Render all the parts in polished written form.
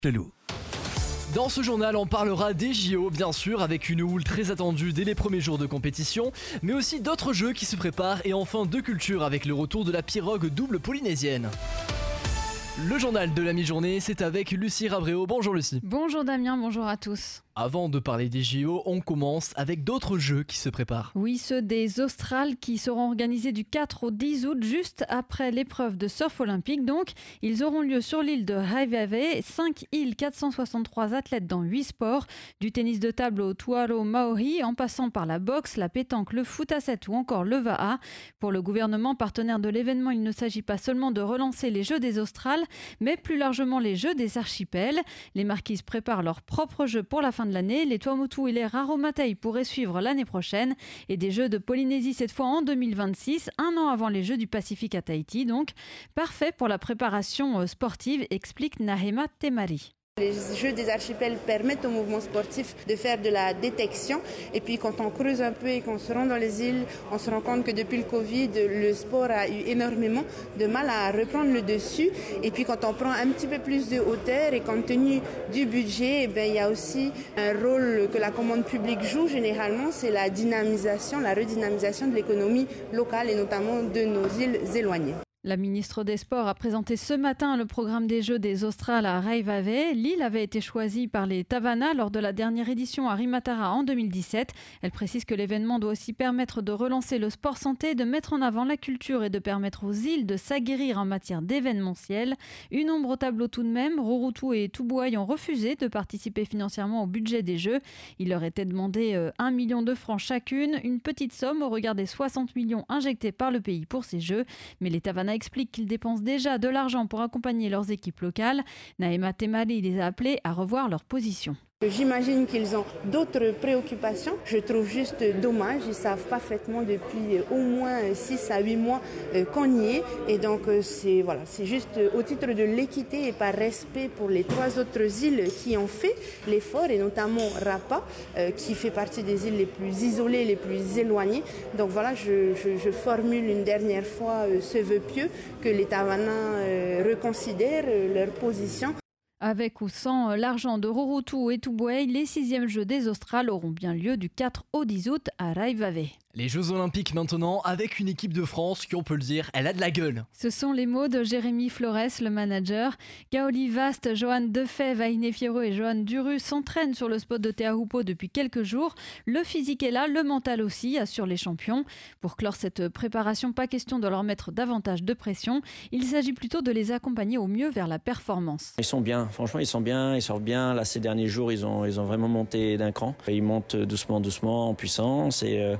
Chelou. Dans ce journal, on parlera des JO, bien sûr, avec une houle très attendue dès les premiers jours de compétition, mais aussi d'autres jeux qui se préparent et enfin de culture avec le retour de la pirogue double polynésienne. Le journal de la mi-journée, c'est avec Lucie Rabréau. Bonjour Lucie. Bonjour Damien, bonjour à tous. Avant de parler des JO, on commence avec d'autres jeux qui se préparent. Oui, ceux des Australes qui seront organisés du 4 au 10 août, juste après l'épreuve de surf olympique. Donc, ils auront lieu sur l'île de Haivave, 5 îles, 463 athlètes dans 8 sports, du tennis de table au tuaro maori, en passant par la boxe, la pétanque, le foot à 7 ou encore le va'a. Pour le gouvernement partenaire de l'événement, il ne s'agit pas seulement de relancer les Jeux des Australes, mais plus largement les Jeux des archipels. Les marquises préparent leurs propres jeux pour la fin de l'année. Les Tuamotu et les Raromatei pourraient suivre l'année prochaine. Et des Jeux de Polynésie cette fois en 2026, un an avant les Jeux du Pacifique à Tahiti. Donc, parfait pour la préparation sportive, explique Nahema Temari. Les Jeux des archipels permettent au mouvement sportif de faire de la détection. Et puis quand on creuse un peu et qu'on se rend dans les îles, on se rend compte que depuis le Covid, le sport a eu énormément de mal à reprendre le dessus. Et puis quand on prend un petit peu plus de hauteur et compte tenu du budget, il y a aussi un rôle que la commande publique joue généralement, c'est la dynamisation, la redynamisation de l'économie locale et notamment de nos îles éloignées. La ministre des Sports a présenté ce matin le programme des Jeux des Australes à Haivave. L'île avait été choisie par les Tavana lors de la dernière édition à Rimatara en 2017. Elle précise que l'événement doit aussi permettre de relancer le sport santé, de mettre en avant la culture et de permettre aux îles de s'aguerrir en matière d'événementiel. Une ombre au tableau tout de même, Rurutu et Tubuai ont refusé de participer financièrement au budget des Jeux. Il leur était demandé 1 million de francs chacune, une petite somme au regard des 60 millions injectés par le pays pour ces Jeux. Mais les Tavana expliquent qu'ils dépensent déjà de l'argent pour accompagner leurs équipes locales. Nahema Temari les a appelés à revoir leur position. J'imagine qu'ils ont d'autres préoccupations. Je trouve juste dommage. Ils savent parfaitement depuis au moins 6 à 8 mois qu'on y est. Et donc c'est juste au titre de l'équité et par respect pour les 3 autres îles qui ont fait l'effort, et notamment Rapa, qui fait partie des îles les plus isolées, les plus éloignées. Donc voilà, je formule une dernière fois ce vœu pieux que les Tavana reconsidèrent leur position. Avec ou sans l'argent de Rurutu et Tubuai, les 6e Jeux des Australes auront bien lieu du 4 au 10 août à Haivave. Les Jeux Olympiques maintenant, avec une équipe de France qui, on peut le dire, elle a de la gueule. Ce sont les mots de Jérémy Flores, le manager. Gaoli Vast, Johan Defay, Vainé Fierro et Johan Duru s'entraînent sur le spot de Teahupo depuis quelques jours. Le physique est là, le mental aussi, assurent les champions. Pour clore cette préparation, pas question de leur mettre davantage de pression. Il s'agit plutôt de les accompagner au mieux vers la performance. Ils sont bien, franchement ils sont bien, ils sortent bien. Là ces derniers jours ils ont vraiment monté d'un cran. Ils montent doucement en puissance et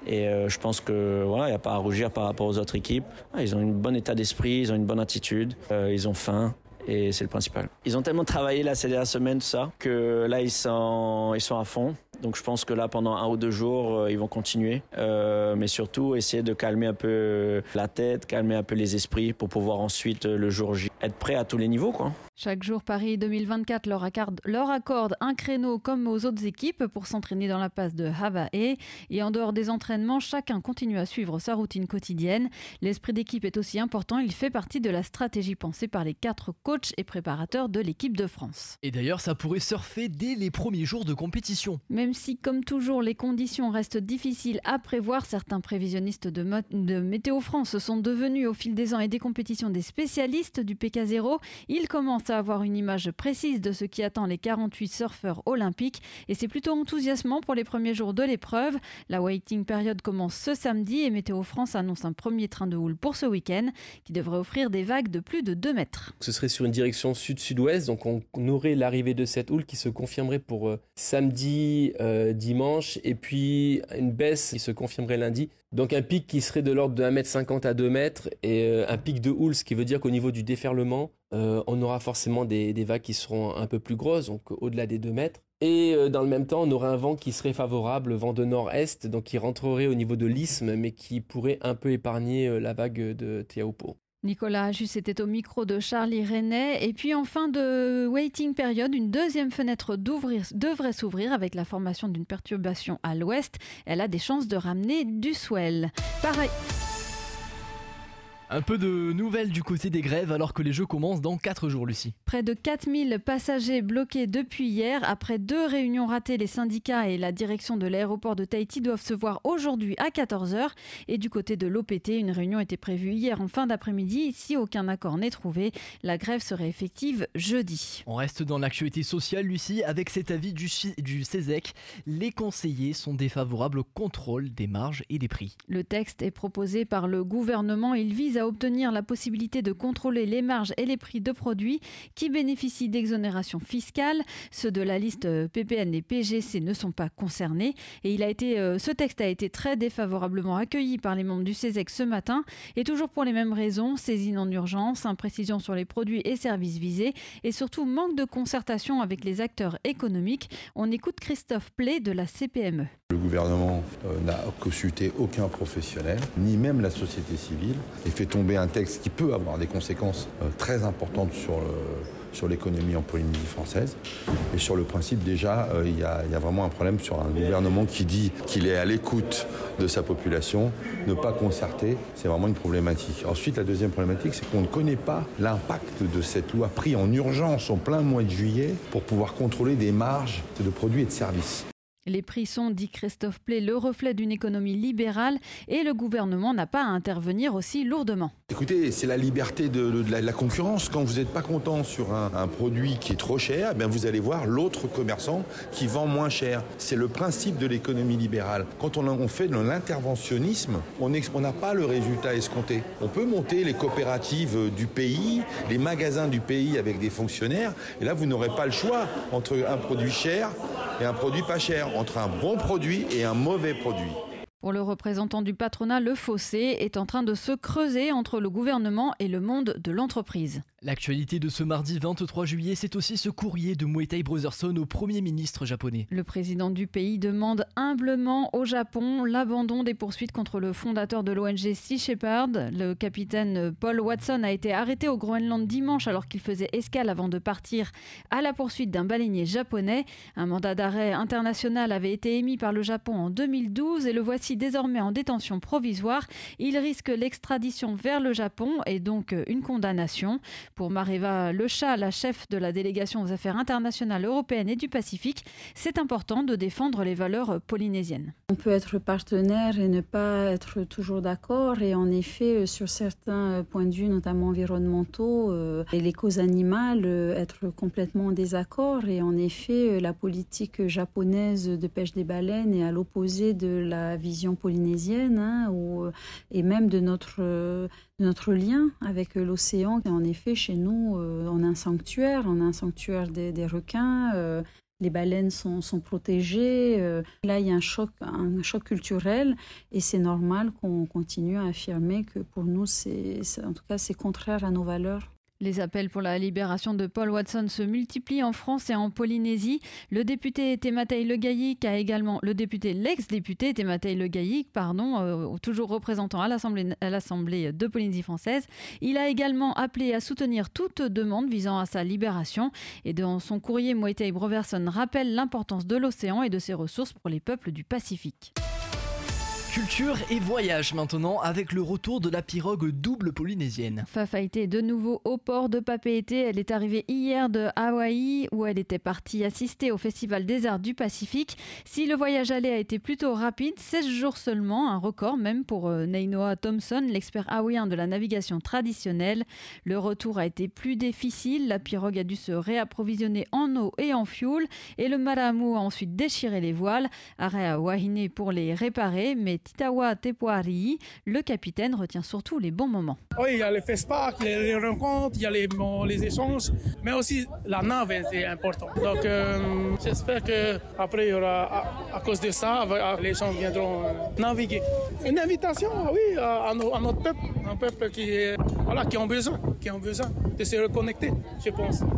je pense que voilà, il n'y a pas à rougir par rapport aux autres équipes. Ils ont un bon état d'esprit, ils ont une bonne attitude, ils ont faim. Et c'est le principal. Ils ont tellement travaillé là ces dernières semaines, tout ça, que là ils sont à fond. Donc je pense que là pendant 1 ou 2 jours ils vont continuer, mais surtout essayer de calmer un peu la tête, calmer un peu les esprits pour pouvoir ensuite le jour J être prêt à tous les niveaux quoi. Chaque jour, Paris 2024 leur accorde un créneau comme aux autres équipes pour s'entraîner dans la passe de Hawaii. Et en dehors des entraînements, chacun continue à suivre sa routine quotidienne. L'esprit d'équipe est aussi important. Il fait partie de la stratégie pensée par les 4 coachs et préparateurs de l'équipe de France. Et d'ailleurs, ça pourrait surfer dès les premiers jours de compétition. Même si, comme toujours, les conditions restent difficiles à prévoir, certains prévisionnistes de Météo France sont devenus au fil des ans et des compétitions des spécialistes du PK0. Ils commencent à avoir une image précise de ce qui attend les 48 surfeurs olympiques et c'est plutôt enthousiasmant pour les premiers jours de l'épreuve. La waiting period commence ce samedi et Météo France annonce un premier train de houle pour ce week-end qui devrait offrir des vagues de plus de 2 mètres. Ce serait sur une direction sud-sud-ouest, donc on aurait l'arrivée de cette houle qui se confirmerait pour samedi, dimanche, et puis une baisse qui se confirmerait lundi. Donc un pic qui serait de l'ordre de 1,50 m à 2 mètres et un pic de houle, ce qui veut dire qu'au niveau du déferlement, on aura forcément des vagues qui seront un peu plus grosses, donc au-delà des 2 mètres. Et dans le même temps, on aurait un vent qui serait favorable, vent de nord-est, donc qui rentrerait au niveau de l'isthme, mais qui pourrait un peu épargner la vague de Teahupo. Nicolas Ajus était au micro de Charlie Renet. Et puis en fin de waiting period, une deuxième fenêtre devrait s'ouvrir avec la formation d'une perturbation à l'ouest. Elle a des chances de ramener du swell. Pareil. Un peu de nouvelles du côté des grèves alors que les Jeux commencent dans 4 jours, Lucie. Près de 4000 passagers bloqués depuis hier. Après 2 réunions ratées, les syndicats et la direction de l'aéroport de Tahiti doivent se voir aujourd'hui à 14h. Et du côté de l'OPT, une réunion était prévue hier en fin d'après-midi. Si aucun accord n'est trouvé, la grève serait effective jeudi. On reste dans l'actualité sociale, Lucie, avec cet avis du CESEC. Les conseillers sont défavorables au contrôle des marges et des prix. Le texte est proposé par le gouvernement. Il vise à obtenir la possibilité de contrôler les marges et les prix de produits qui bénéficient d'exonérations fiscales. Ceux de la liste PPN et PGC ne sont pas concernés. Et ce texte a été très défavorablement accueilli par les membres du CESEC ce matin. Et toujours pour les mêmes raisons, saisine en urgence, imprécision sur les produits et services visés et surtout manque de concertation avec les acteurs économiques. On écoute Christophe Play de la CPME. Le gouvernement n'a consulté aucun professionnel, ni même la société civile, et fait tomber un texte qui peut avoir des conséquences très importantes sur l'économie en Polynésie française. Et sur le principe, déjà, il y a vraiment un problème sur un gouvernement qui dit qu'il est à l'écoute de sa population. Ne pas concerter, c'est vraiment une problématique. Ensuite, la deuxième problématique, c'est qu'on ne connaît pas l'impact de cette loi prise en urgence en plein mois de juillet pour pouvoir contrôler des marges de produits et de services. Les prix sont, dit Christophe Play, le reflet d'une économie libérale et le gouvernement n'a pas à intervenir aussi lourdement. Écoutez, c'est la liberté de la concurrence. Quand vous n'êtes pas content sur un produit qui est trop cher, eh bien vous allez voir l'autre commerçant qui vend moins cher. C'est le principe de l'économie libérale. Quand on fait de l'interventionnisme, on n'a pas le résultat escompté. On peut monter les coopératives du pays, les magasins du pays avec des fonctionnaires, et là vous n'aurez pas le choix entre un produit cher et un produit pas cher, entre un bon produit et un mauvais produit. Pour le représentant du patronat, le fossé est en train de se creuser entre le gouvernement et le monde de l'entreprise. L'actualité de ce mardi 23 juillet, c'est aussi ce courrier de Moitai Brotherson au Premier ministre japonais. Le président du pays demande humblement au Japon l'abandon des poursuites contre le fondateur de l'ONG Sea Shepherd. Le capitaine Paul Watson a été arrêté au Groenland dimanche alors qu'il faisait escale avant de partir à la poursuite d'un baleinier japonais. Un mandat d'arrêt international avait été émis par le Japon en 2012 et le voici désormais en détention provisoire. Il risque l'extradition vers le Japon et donc une condamnation. Pour Mareva Lecha, la chef de la délégation aux affaires internationales européennes et du Pacifique, c'est important de défendre les valeurs polynésiennes. On peut être partenaire et ne pas être toujours d'accord. Et en effet, sur certains points de vue, notamment environnementaux et les causes animales, être complètement en désaccord. Et en effet, la politique japonaise de pêche des baleines est à l'opposé de la vision polynésienne et même de notre lien avec l'océan. En effet, chez nous, on a un sanctuaire des requins. Les baleines sont protégées. Là, il y a un choc culturel et c'est normal qu'on continue à affirmer que pour nous, en tout cas, c'est contraire à nos valeurs. Les appels pour la libération de Paul Watson se multiplient en France et en Polynésie. L'ex-député Tematai Legayic, toujours représentant à l'Assemblée de Polynésie française, il a également appelé à soutenir toute demande visant à sa libération. Et dans son courrier, Moitai Brotherson rappelle l'importance de l'océan et de ses ressources pour les peuples du Pacifique. Culture et voyage maintenant avec le retour de la pirogue double polynésienne. Fafaité est de nouveau au port de Papeete. Elle est arrivée hier de Hawaï où elle était partie assister au Festival des Arts du Pacifique. Si le voyage aller a été plutôt rapide, 16 jours seulement, un record même pour Neinoa Thompson, l'expert hawaïen de la navigation traditionnelle. Le retour a été plus difficile. La pirogue a dû se réapprovisionner en eau et en fuel et le Maramu a ensuite déchiré les voiles. Arrêt à Wahine pour les réparer, mais Titawa Tepoari, le capitaine, retient surtout les bons moments. Oui, il y a les fest-packs, les rencontres, il y a les échanges, mais aussi la nave est importante. Donc j'espère qu'après, il y aura, à cause de ça, les gens viendront naviguer. Une invitation, oui, à notre peuple, un peuple qui ont besoin de se reconnecter, je pense.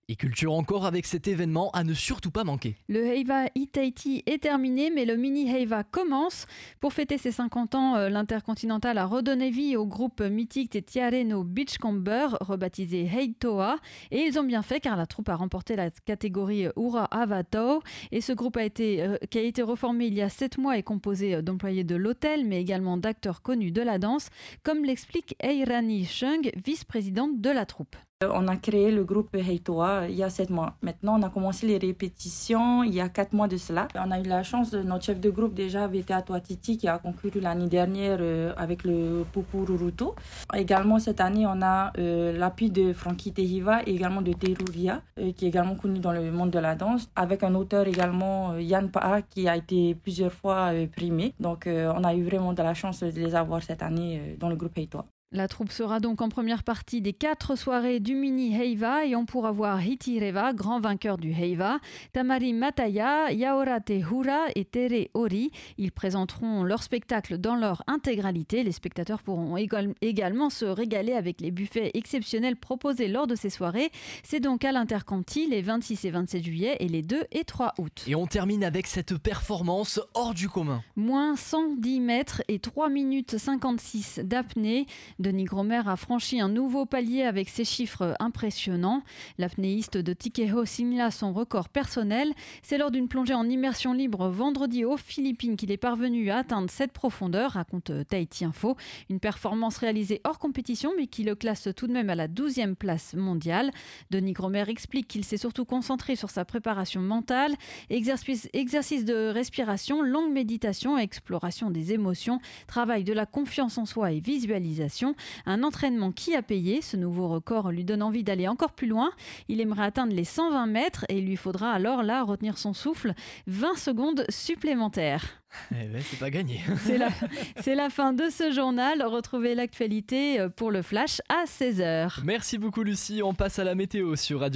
Et culture encore avec cet événement à ne surtout pas manquer. Le Heiva Itaiti est terminé, mais le mini Heiva commence. Pour fêter ses 50 ans, l'Intercontinental a redonné vie au groupe mythique des Tiareno Beachcomber, rebaptisé Heitoa. Et ils ont bien fait car la troupe a remporté la catégorie Ura Avato. Et ce groupe qui a été reformé il y a 7 mois est composé d'employés de l'hôtel, mais également d'acteurs connus de la danse, comme l'explique Eirani Chung, vice-présidente de la troupe. On a créé le groupe Heitoa il y a 7 mois. Maintenant, on a commencé les répétitions il y a 4 mois de cela. On a eu la chance, notre chef de groupe déjà avait été à Touatiti qui a concouru l'année dernière avec le Pupururutu. Également, cette année, on a l'appui de Frankie Tehiva et également de Teruria, qui est également connu dans le monde de la danse, avec un auteur également, Yann Paa, qui a été plusieurs fois primé. Donc, on a eu vraiment de la chance de les avoir cette année dans le groupe Heitoa. La troupe sera donc en première partie des 4 soirées du mini Heiva et on pourra voir Hitireva, grand vainqueur du Heiva, Tamari Mataya, Yaorate Hura et Tere Ori. Ils présenteront leur spectacle dans leur intégralité. Les spectateurs pourront également se régaler avec les buffets exceptionnels proposés lors de ces soirées. C'est donc à l'Interconti les 26 et 27 juillet et les 2 et 3 août. Et on termine avec cette performance hors du commun. Moins 110 mètres et 3 minutes 56 d'apnée. Denis Gromer a franchi un nouveau palier avec ses chiffres impressionnants. L'apnéiste de Tikeho signe là son record personnel. C'est lors d'une plongée en immersion libre vendredi aux Philippines qu'il est parvenu à atteindre cette profondeur, raconte Tahiti Info. Une performance réalisée hors compétition mais qui le classe tout de même à la 12e place mondiale. Denis Gromer explique qu'il s'est surtout concentré sur sa préparation mentale, exercice de respiration, longue méditation, exploration des émotions, travail de la confiance en soi et visualisation. Un entraînement qui a payé. Ce nouveau record lui donne envie d'aller encore plus loin. Il aimerait atteindre les 120 mètres et il lui faudra alors là retenir son souffle 20 secondes supplémentaires. Eh ben, c'est pas gagné. C'est la fin de ce journal. Retrouvez l'actualité pour le Flash à 16h. Merci beaucoup Lucie. On passe à la météo sur Radio